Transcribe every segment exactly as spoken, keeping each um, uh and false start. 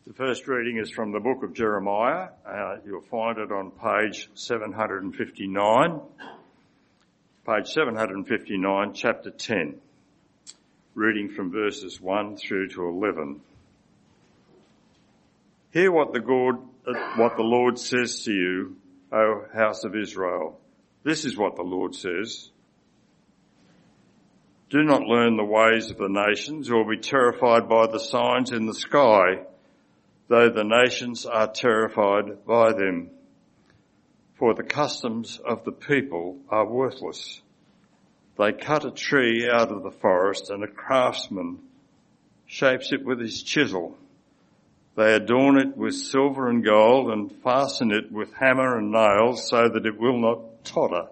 The first reading is from the book of Jeremiah. Uh, you'll find it on page seven fifty-nine. Page seven fifty-nine, chapter ten. Reading from verses one through to eleven. Hear what the God, uh, what the Lord says to you, O house of Israel. This is what the Lord says. Do not learn the ways of the nations or be terrified by the signs in the sky, though the nations are terrified by them. For the customs of the people are worthless. They cut a tree out of the forest, and a craftsman shapes it with his chisel. They adorn it with silver and gold and fasten it with hammer and nails so that it will not totter.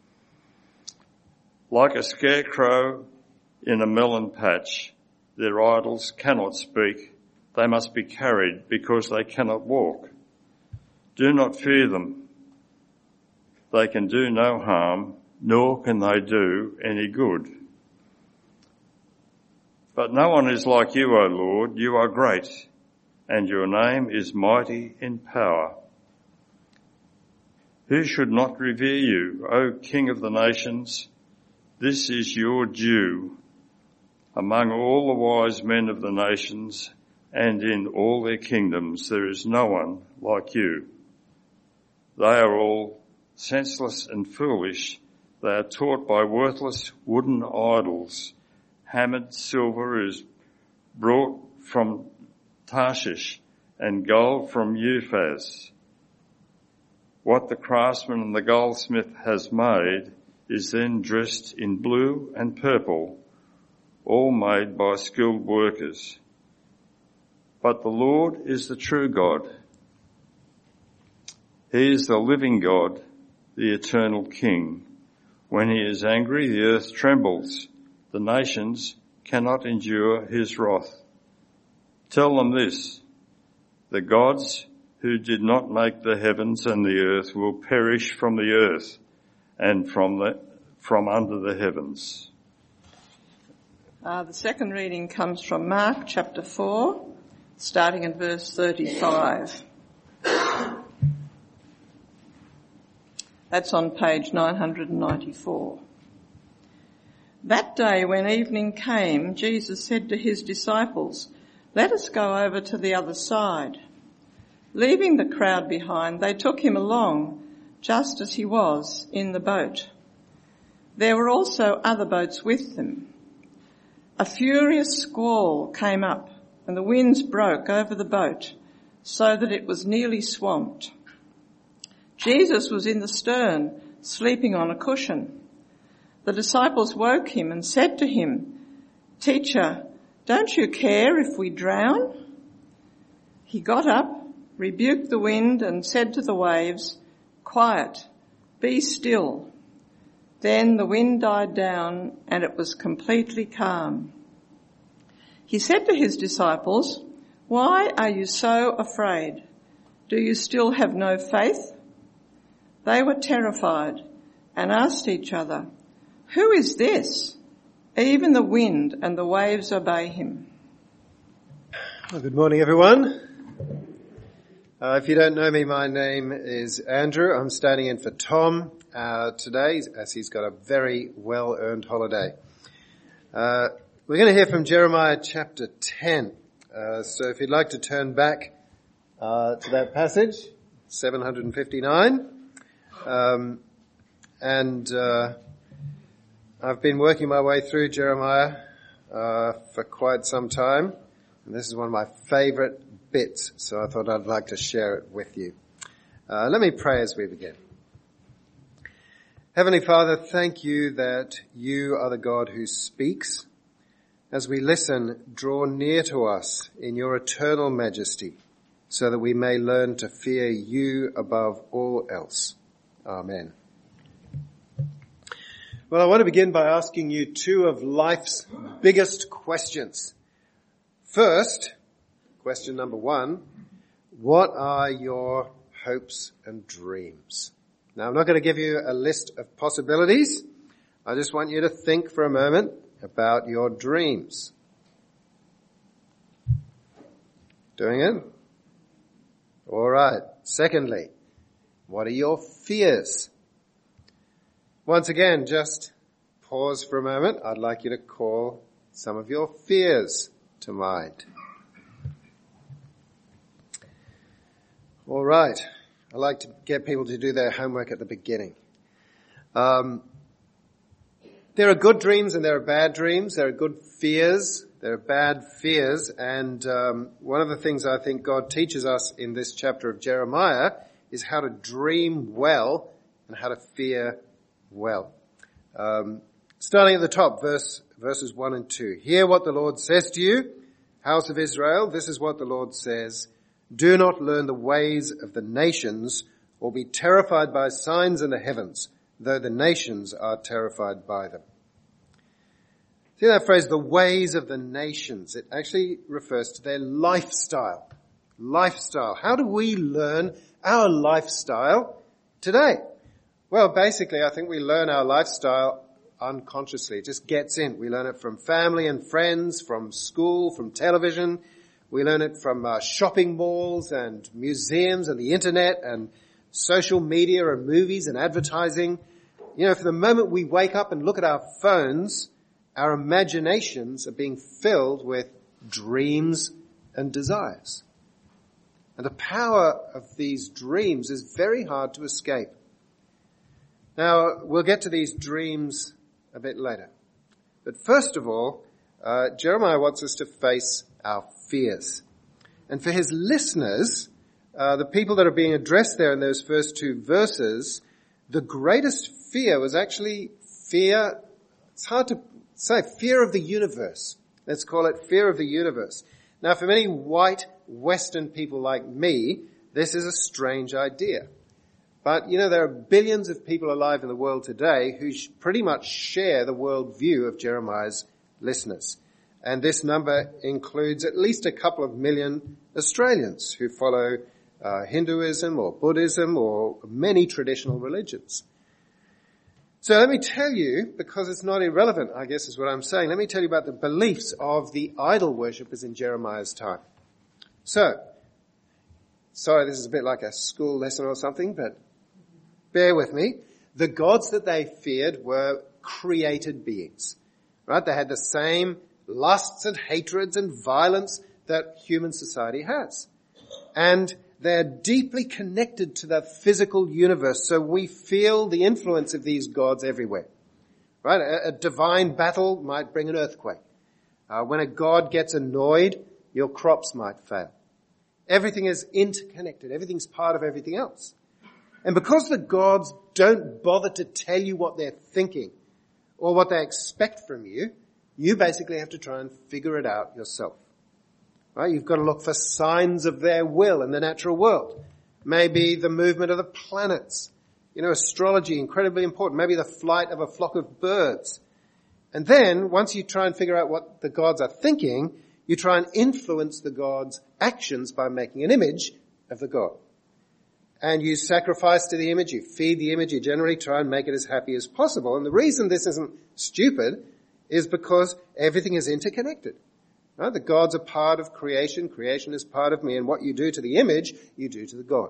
Like a scarecrow in a melon patch, their idols cannot speak. They must be carried because they cannot walk. Do not fear them. They can do no harm, nor can they do any good. But no one is like you, O Lord. You are great, and your name is mighty in power. Who should not revere you, O King of the nations? This is your due. Among all the wise men of the nations, and in all their kingdoms, there is no one like you. They are all senseless and foolish. They are taught by worthless wooden idols. Hammered silver is brought from Tarshish, and gold from Uphaz. What the craftsman and the goldsmith has made is then dressed in blue and purple, all made by skilled workers. But the Lord is the true God. He is the living God, the eternal King. When he is angry, the earth trembles. The nations cannot endure his wrath. Tell them this, the gods who did not make the heavens and the earth will perish from the earth and from the, from under the heavens. Uh, the second reading comes from Mark chapter four, starting in verse thirty-five. That's on page nine ninety-four. That day when evening came, Jesus said to his disciples, "Let us go over to the other side." Leaving the crowd behind, they took him along, just as he was, in the boat. There were also other boats with them. A furious squall came up, and the winds broke over the boat, so that it was nearly swamped. Jesus was in the stern, sleeping on a cushion. The disciples woke him and said to him, "Teacher, don't you care if we drown?" He got up, rebuked the wind, and said to the waves, "Quiet, be still." Then the wind died down, and it was completely calm. He said to his disciples, "Why are you so afraid? Do you still have no faith?" They were terrified and asked each other, "Who is this? Even the wind and the waves obey him." Well, good morning, everyone. Uh, if you don't know me, my name is Andrew. I'm standing in for Tom uh, today, as he's got a very well-earned holiday. Uh, we're going to hear from Jeremiah chapter ten. Uh, so if you'd like to turn back uh, to that passage, seven fifty-nine. Um, and uh, I've been working my way through Jeremiah uh, for quite some time. And this is one of my favourite bits, so I thought I'd like to share it with you. Uh, let me pray as we begin. Heavenly Father, thank you that you are the God who speaks. As we listen, draw near to us in your eternal majesty, so that we may learn to fear you above all else. Amen. Well, I want to begin by asking you two of life's biggest questions. First, question number one, what are your hopes and dreams? Now, I'm not going to give you a list of possibilities. I just want you to think for a moment about your dreams. Doing it? All right. Secondly, what are your fears? Once again, just pause for a moment. I'd like you to call some of your fears to mind. All right. I like to get people to do their homework at the beginning. Um, there are good dreams and there are bad dreams. There are good fears. There are bad fears. And um, one of the things I think God teaches us in this chapter of Jeremiah is how to dream well and how to fear well. Um, starting at the top, verse verses one and two. Hear what the Lord says to you, house of Israel. This is what the Lord says. Do not learn the ways of the nations or be terrified by signs in the heavens, though the nations are terrified by them. See that phrase, the ways of the nations? It actually refers to their lifestyle. Lifestyle. How do we learn our lifestyle today? Well, basically, I think we learn our lifestyle unconsciously. It just gets in. We learn it from family and friends, from school, from television. We learn it from uh, shopping malls and museums and the internet and social media and movies and advertising. You know, from the moment we wake up and look at our phones, our imaginations are being filled with dreams and desires. And the power of these dreams is very hard to escape. Now, we'll get to these dreams a bit later. But first of all, uh, Jeremiah wants us to face our fears. And for his listeners, uh, the people that are being addressed there in those first two verses, the greatest fear was actually fear, it's hard to say, fear of the universe. Let's call it fear of the universe. Now, for many white Western people like me, this is a strange idea. But, you know, there are billions of people alive in the world today who pretty much share the worldview of Jeremiah's listeners. And this number includes at least a couple of million Australians who follow uh, Hinduism or Buddhism or many traditional religions. So let me tell you, because it's not irrelevant, I guess is what I'm saying, let me tell you about the beliefs of the idol worshippers in Jeremiah's time. So, sorry, this is a bit like a school lesson or something, but bear with me. The gods that they feared were created beings, right? They had the same lusts and hatreds and violence that human society has. And they're deeply connected to the physical universe, so we feel the influence of these gods everywhere. Right? A, a divine battle might bring an earthquake. Uh, when a god gets annoyed, your crops might fail. Everything is interconnected. Everything's part of everything else. And because the gods don't bother to tell you what they're thinking or what they expect from you, you basically have to try and figure it out yourself. Right? You've got to look for signs of their will in the natural world. Maybe the movement of the planets. You know, astrology, incredibly important. Maybe the flight of a flock of birds. And then, once you try and figure out what the gods are thinking, you try and influence the god's actions by making an image of the god. And you sacrifice to the image, you feed the image, you generally try and make it as happy as possible. And the reason this isn't stupid is because everything is interconnected. Right? The gods are part of creation, creation is part of me, and what you do to the image, you do to the god.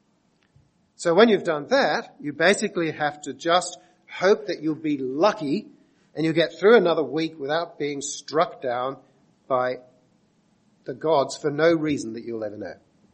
So when you've done that, you basically have to just hope that you'll be lucky and you'll get through another week without being struck down by the gods for no reason that you'll ever know.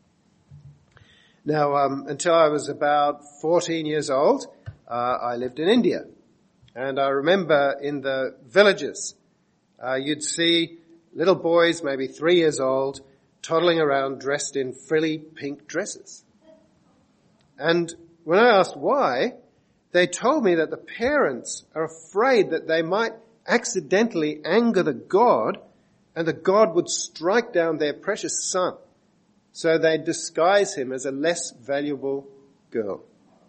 Now, um, until I was about fourteen years old, uh, I lived in India. And I remember in the villages, uh, you'd see little boys, maybe three years old, toddling around dressed in frilly pink dresses. And when I asked why, they told me that the parents are afraid that they might accidentally anger the god and the god would strike down their precious son. So they disguise him as a less valuable girl.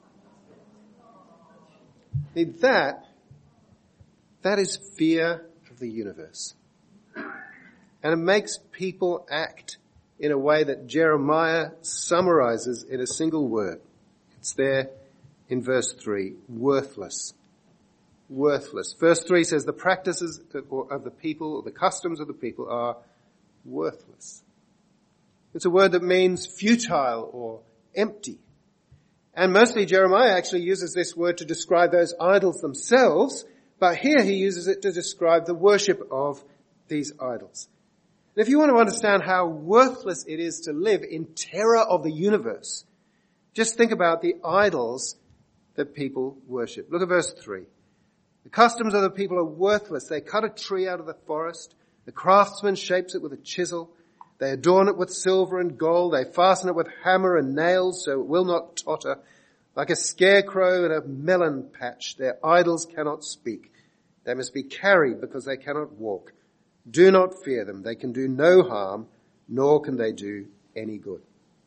See, that, that is fear of the universe. And it makes people act in a way that Jeremiah summarizes in a single word. It's there in verse three, worthless. Worthless. Verse three says the practices of the people, or the customs of the people are worthless. It's a word that means futile or empty. And mostly Jeremiah actually uses this word to describe those idols themselves, but here he uses it to describe the worship of these idols. And if you want to understand how worthless it is to live in terror of the universe, just think about the idols that people worship. Look at verse three. The customs of the people are worthless. They cut a tree out of the forest. The craftsman shapes it with a chisel. They adorn it with silver and gold. They fasten it with hammer and nails so it will not totter. Like a scarecrow in a melon patch, their idols cannot speak. They must be carried because they cannot walk. Do not fear them. They can do no harm, nor can they do any good.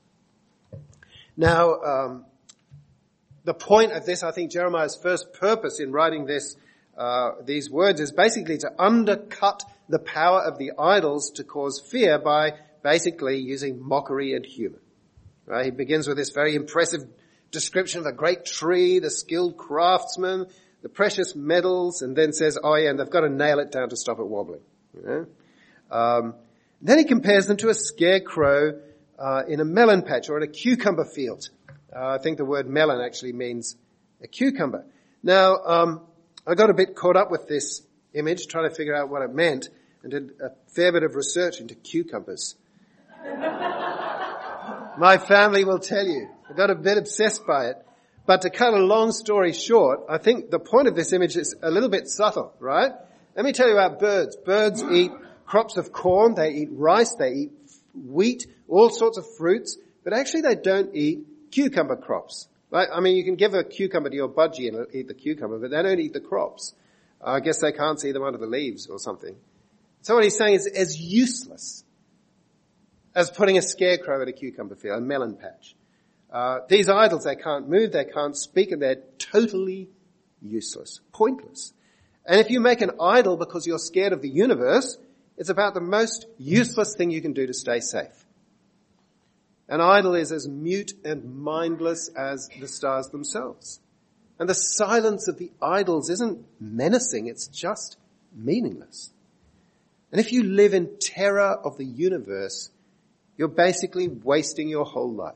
Now, um, the point of this, I think Jeremiah's first purpose in writing this, uh, these words is basically to undercut the power of the idols to cause fear by basically using mockery and humor. Right? He begins with this very impressive description of a great tree, the skilled craftsman, the precious metals, and then says, oh yeah, and they've got to nail it down to stop it wobbling. You know? um, then he compares them to a scarecrow uh, in a melon patch or in a cucumber field. Uh, I think the word melon actually means a cucumber. Now, um, I got a bit caught up with this image, trying to figure out what it meant, and did a fair bit of research into cucumbers. My family will tell you. I got a bit obsessed by it. But to cut a long story short, I think the point of this image is a little bit subtle, right? Let me tell you about birds. Birds eat crops of corn, they eat rice, they eat wheat, all sorts of fruits, but actually they don't eat cucumber crops. Right? I mean, you can give a cucumber to your budgie and it'll eat the cucumber, but they don't eat the crops. Uh, I guess they can't see them under the leaves or something. So what he's saying is as useless as putting a scarecrow at a cucumber field, a melon patch. Uh, these idols, they can't move, they can't speak, and they're totally useless, pointless. And if you make an idol because you're scared of the universe, it's about the most useless thing you can do to stay safe. An idol is as mute and mindless as the stars themselves. And the silence of the idols isn't menacing, it's just meaningless. And if you live in terror of the universe, you're basically wasting your whole life.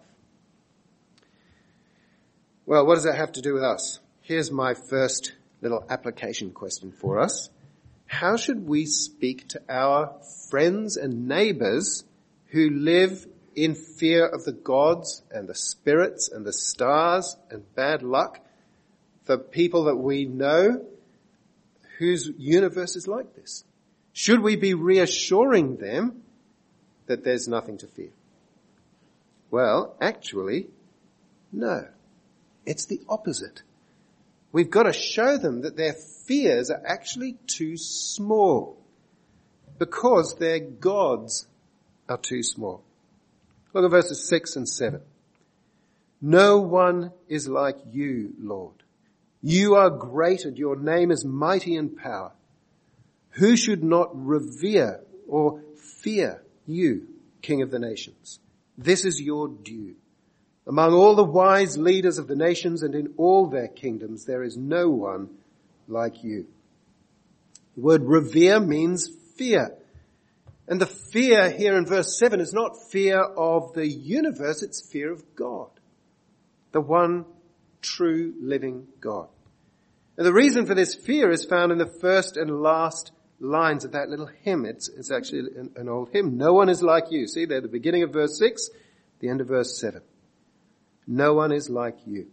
Well, what does that have to do with us? Here's my first little application question for us. How should we speak to our friends and neighbors who live in fear of the gods and the spirits and the stars and bad luck, for people that we know whose universe is like this? Should we be reassuring them that there's nothing to fear? Well, actually, no. It's the opposite. We've got to show them that their fears are actually too small because their gods are too small. Look at verses six and seven. No one is like you, Lord. You are great and your name is mighty in power. Who should not revere or fear you, King of the nations? This is your due. Among all the wise leaders of the nations and in all their kingdoms, there is no one like you. The word revere means fear. And the fear here in verse seven is not fear of the universe, it's fear of God. The one true living God. And the reason for this fear is found in the first and last lines of that little hymn. It's, it's actually an, an old hymn. No one is like you. See, they're the beginning of verse six, the end of verse seven. No one is like you.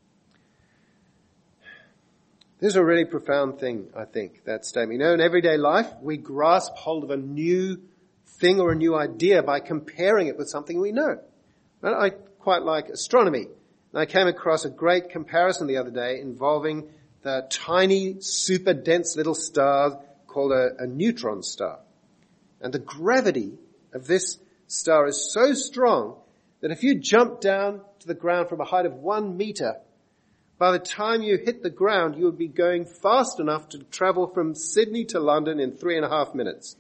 This is a really profound thing, I think, that statement. You know, in everyday life, we grasp hold of a new thing or a new idea by comparing it with something we know. And I quite like astronomy. And I came across a great comparison the other day involving the tiny, super dense little star called a, a neutron star. And the gravity of this star is so strong that if you jump down to the ground from a height of one meter, by the time you hit the ground, you would be going fast enough to travel from Sydney to London in three and a half minutes.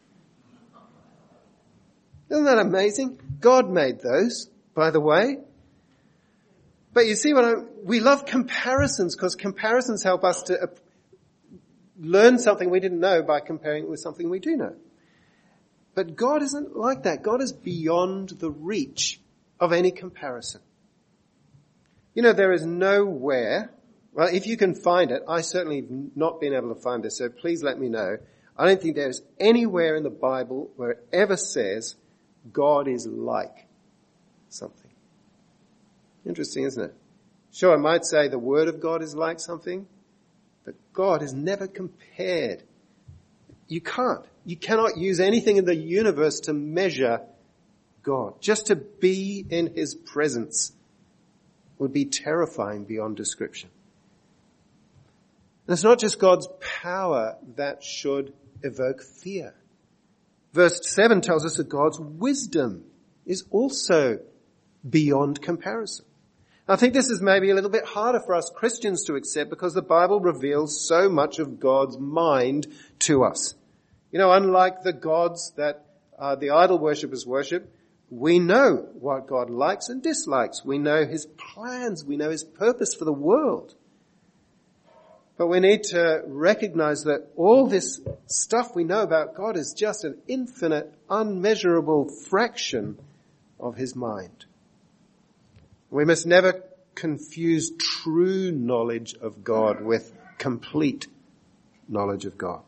Isn't that amazing? God made those, by the way. But you see what I, we love comparisons because comparisons help us to uh, learn something we didn't know by comparing it with something we do know. But God isn't like that. God is beyond the reach of any comparison. You know, there is nowhere, well, if you can find it, I certainly have not been able to find this, so please let me know. I don't think there's anywhere in the Bible where it ever says God is like something. Interesting, isn't it? Sure, I might say the Word of God is like something, but God is never compared. You can't. You cannot use anything in the universe to measure God. Just to be in His presence would be terrifying beyond description. And it's not just God's power that should evoke fear. Verse seven tells us that God's wisdom is also beyond comparison. I think this is maybe a little bit harder for us Christians to accept because the Bible reveals so much of God's mind to us. You know, unlike the gods that uh, the idol worshippers worship, we know what God likes and dislikes. We know His plans. We know His purpose for the world. But we need to recognize that all this stuff we know about God is just an infinite, unmeasurable fraction of His mind. We must never confuse true knowledge of God with complete knowledge of God.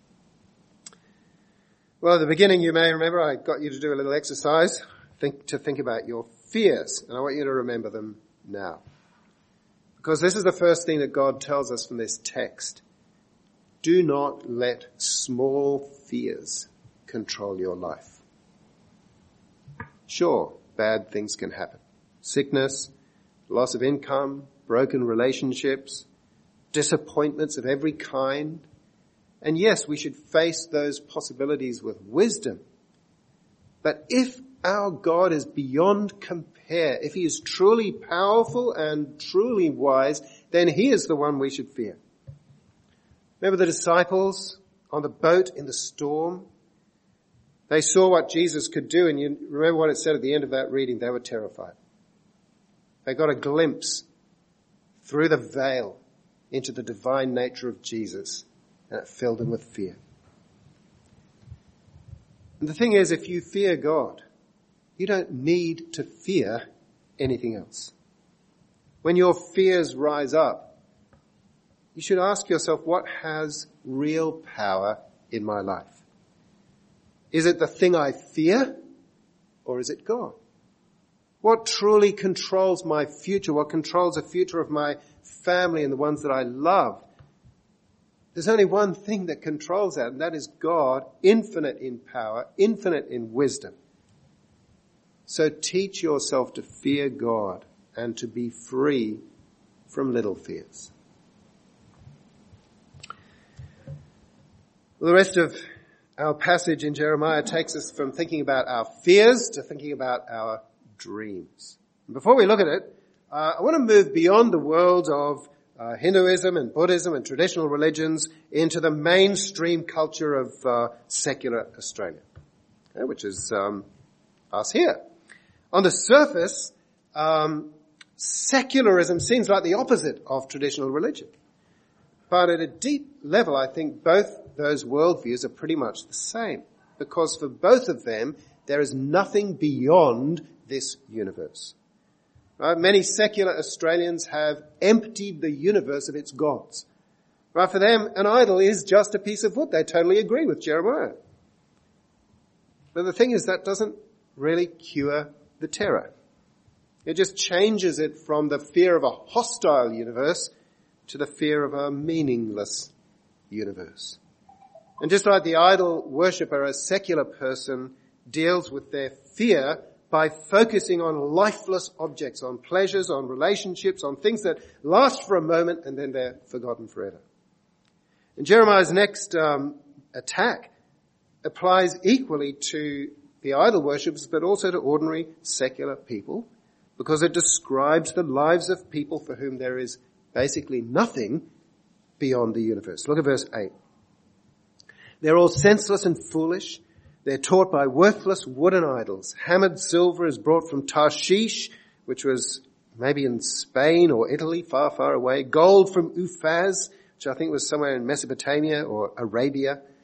Well, at the beginning, you may remember I got you to do a little exercise think, to think about your fears, and I want you to remember them now. Because this is the first thing that God tells us from this text. Do not let small fears control your life. Sure, bad things can happen. Sickness, loss of income, broken relationships, disappointments of every kind. And yes, we should face those possibilities with wisdom. But if our God is beyond compare, if He is truly powerful and truly wise, then He is the one we should fear. Remember the disciples on the boat in the storm? They saw what Jesus could do, and you remember what it said at the end of that reading. They were terrified. They got a glimpse through the veil into the divine nature of Jesus, and it filled them with fear. And the thing is, if you fear God, you don't need to fear anything else. When your fears rise up, you should ask yourself, what has real power in my life? Is it the thing I fear, or is it God? What truly controls my future? What controls the future of my family and the ones that I love? There's only one thing that controls that, and that is God, infinite in power, infinite in wisdom. So teach yourself to fear God and to be free from little fears. Well, the rest of our passage in Jeremiah takes us from thinking about our fears to thinking about our dreams. And before we look at it, uh, I want to move beyond the world of uh, Hinduism and Buddhism and traditional religions into the mainstream culture of uh, secular Australia, okay, which is um, us here. On the surface, um, secularism seems like the opposite of traditional religion. But at a deep level, I think both those worldviews are pretty much the same, because for both of them, there is nothing beyond this universe. Right? Many secular Australians have emptied the universe of its gods. Right? For them, an idol is just a piece of wood. They totally agree with Jeremiah. But the thing is, that doesn't really cure the terror. It just changes it from the fear of a hostile universe to the fear of a meaningless universe. And just like the idol worshipper, a secular person deals with their fear by focusing on lifeless objects, on pleasures, on relationships, on things that last for a moment and then they're forgotten forever. And Jeremiah's next um, attack applies equally to the idol worshippers, but also to ordinary secular people, because it describes the lives of people for whom there is basically nothing beyond the universe. Look at verse eight. They're all senseless and foolish. They're taught by worthless wooden idols. Hammered silver is brought from Tarshish, which was maybe in Spain or Italy, far, far away. Gold from Uphaz, which I think was somewhere in Mesopotamia or Arabia.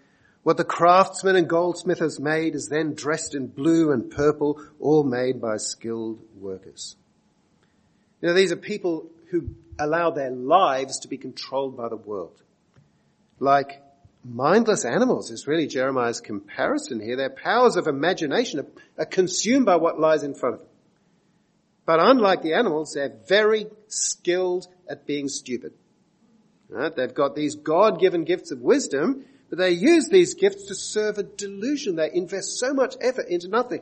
What the craftsman and goldsmith has made is then dressed in blue and purple, all made by skilled workers. You know, these are people who allow their lives to be controlled by the world. Like mindless animals is really Jeremiah's comparison here. Their powers of imagination are, are consumed by what lies in front of them. But unlike the animals, they're very skilled at being stupid. Right? They've got these God-given gifts of wisdom, but they use these gifts to serve a delusion. They invest so much effort into nothing.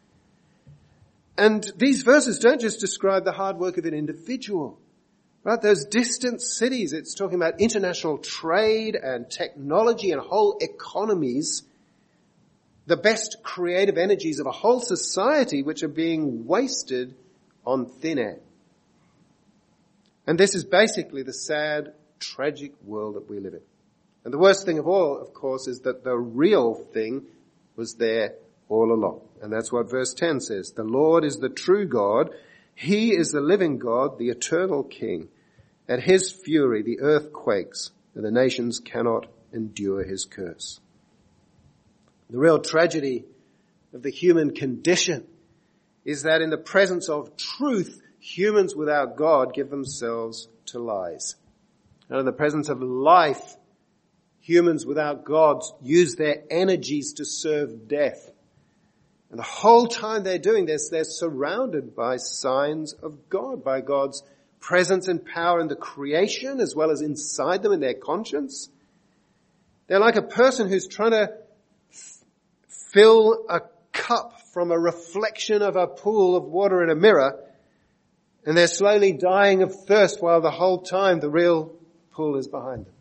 And these verses don't just describe the hard work of an individual. Right? Those distant cities, it's talking about international trade and technology and whole economies, the best creative energies of a whole society which are being wasted on thin air. And this is basically the sad, tragic world that we live in. And the worst thing of all, of course, is that the real thing was there all along. And that's what verse ten says. The Lord is the true God. He is the living God, the eternal King. At his fury, the earth quakes, and the nations cannot endure his curse. The real tragedy of the human condition is that in the presence of truth, humans without God give themselves to lies. And in the presence of life, humans without God use their energies to serve death. And the whole time they're doing this, they're surrounded by signs of God, by God's presence and power in the creation as well as inside them in their conscience. They're like a person who's trying to f- fill a cup from a reflection of a pool of water in a mirror, and they're slowly dying of thirst while the whole time the real pool is behind them.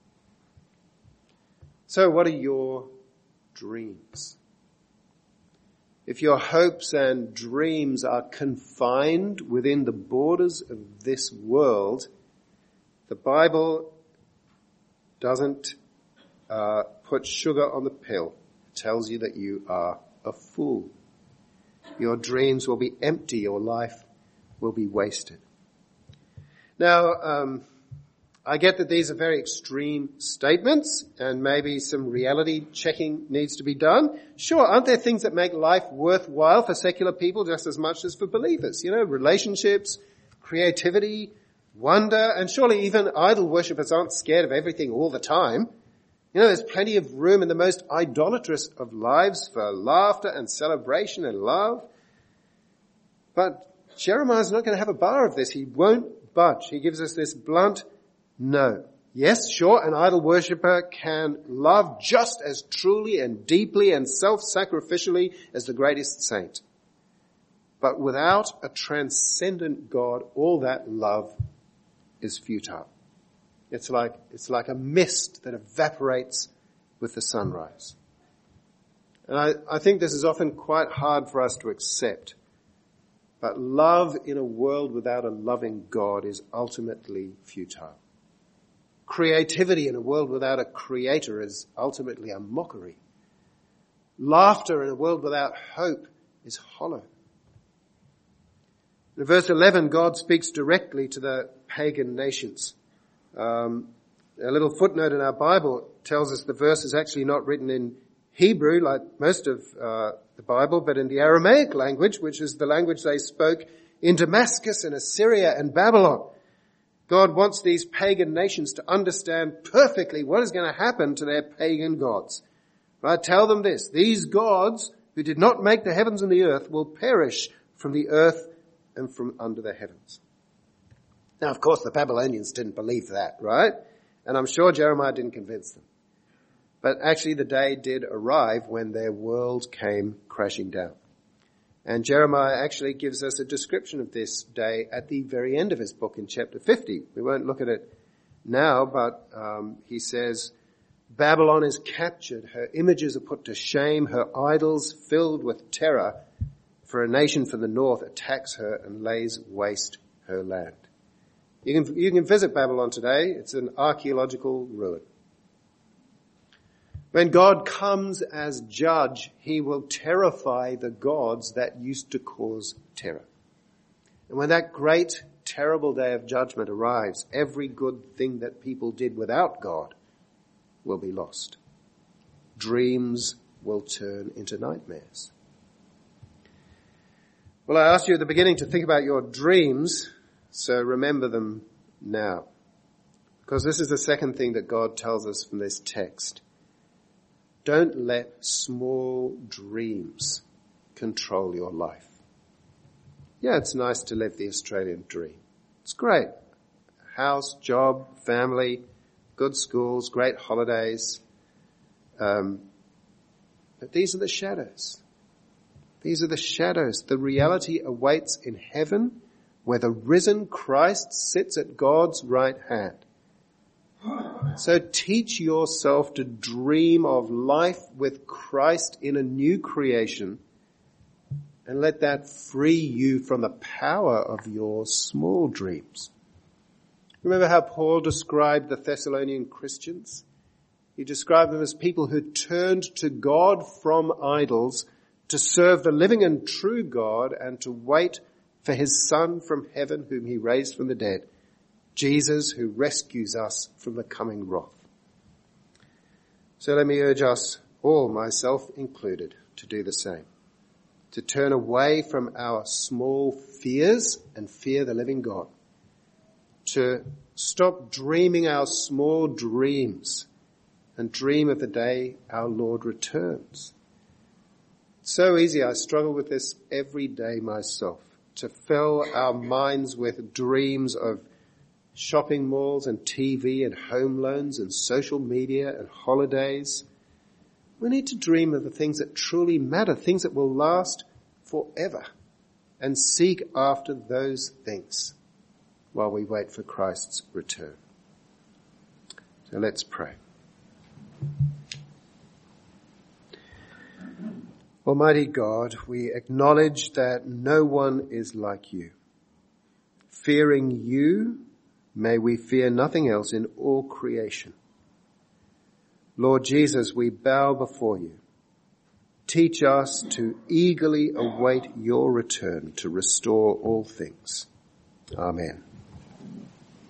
So what are your dreams? If your hopes and dreams are confined within the borders of this world, the Bible doesn't uh, put sugar on the pill. It tells you that you are a fool. Your dreams will be empty. Your life will be wasted. Now, um, I get that these are very extreme statements and maybe some reality checking needs to be done. Sure, aren't there things that make life worthwhile for secular people just as much as for believers? You know, relationships, creativity, wonder, and surely even idol worshippers aren't scared of everything all the time. You know, there's plenty of room in the most idolatrous of lives for laughter and celebration and love. But Jeremiah's not going to have a bar of this. He won't budge. He gives us this blunt no. Yes, sure, an idol worshipper can love just as truly and deeply and self-sacrificially as the greatest saint. But without a transcendent God, all that love is futile. It's like, it's like a mist that evaporates with the sunrise. And I, I think this is often quite hard for us to accept. But love in a world without a loving God is ultimately futile. Creativity in a world without a creator is ultimately a mockery. Laughter in a world without hope is hollow. In verse eleven, God speaks directly to the pagan nations. Um, a little footnote in our Bible tells us the verse is actually not written in Hebrew like most of uh, the Bible, but in the Aramaic language, which is the language they spoke in Damascus and Assyria and Babylon. God wants these pagan nations to understand perfectly what is going to happen to their pagan gods. Right? Tell them this. These gods who did not make the heavens and the earth will perish from the earth and from under the heavens. Now, of course, the Babylonians didn't believe that, right? And I'm sure Jeremiah didn't convince them. But actually the day did arrive when their world came crashing down. And Jeremiah actually gives us a description of this day at the very end of his book in chapter fifty. We won't look at it now, but um, he says, Babylon is captured, her images are put to shame, her idols filled with terror, for a nation from the north attacks her and lays waste her land. You can, you can visit Babylon today. It's an archaeological ruin. When God comes as judge, he will terrify the gods that used to cause terror. And when that great, terrible day of judgment arrives, every good thing that people did without God will be lost. dreams will turn into nightmares. Well, I asked you at the beginning to think about your dreams, so remember them now. Because this is the second thing that God tells us from this text. Don't let small dreams control your life. Yeah, it's nice to live the Australian dream. It's great. House, job, family, good schools, great holidays. Um, but these are the shadows. These are the shadows. The reality awaits in heaven where the risen Christ sits at God's right hand. So teach yourself to dream of life with Christ in a new creation, and let that free you from the power of your small dreams. Remember how Paul described the Thessalonian Christians? He described them as people who turned to God from idols to serve the living and true God and to wait for his Son from heaven whom he raised from the dead, Jesus who rescues us from the coming wrath. So let me urge us all, myself included, to do the same. To turn away from our small fears and fear the living God. To stop dreaming our small dreams and dream of the day our Lord returns. It's so easy, I struggle with this every day myself, to fill our minds with dreams of shopping malls and T V and home loans and social media and holidays. We need to dream of the things that truly matter, things that will last forever, and seek after those things while we wait for Christ's return. So let's pray. Almighty God, we acknowledge that no one is like you. Fearing you, may we fear nothing else in all creation. Lord Jesus, we bow before you. Teach us to eagerly await your return to restore all things. Amen.